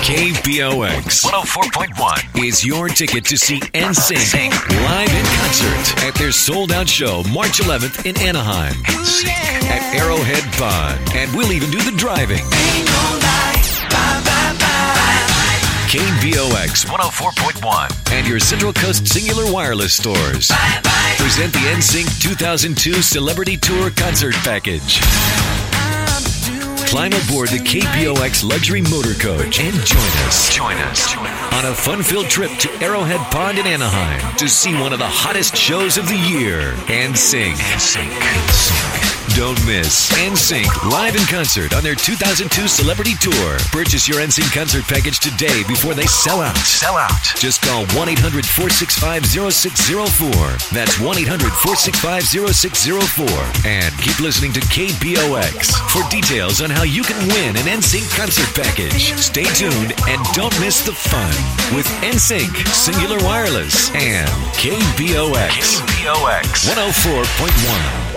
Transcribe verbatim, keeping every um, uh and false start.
K B O X one oh four point one is your ticket to see N Sync live in concert at their sold-out show March eleventh in Anaheim at Arrowhead Pond. And we'll even do the driving. K B O X one oh four point one and your Central Coast Singular Wireless stores present the N Sync two thousand two Celebrity Tour Concert Package. Climb aboard the K B O X Luxury Motor Coach and join us. Join us on a fun-filled trip to Arrowhead Pond in Anaheim to see one of the hottest shows of the year, N Sync. N Sync. Don't miss N Sync live in concert on their two thousand two Celebrity Tour. Purchase your N Sync concert package today before they sell out. Sell out. Just call one eight hundred four six five oh six oh four. That's one eight hundred four six five oh six oh four. And keep listening to K B O X for details on how you can win an N Sync concert package. Stay tuned and don't miss the fun with N Sync, Singular Wireless, and K B O X. K B O X one oh four point one.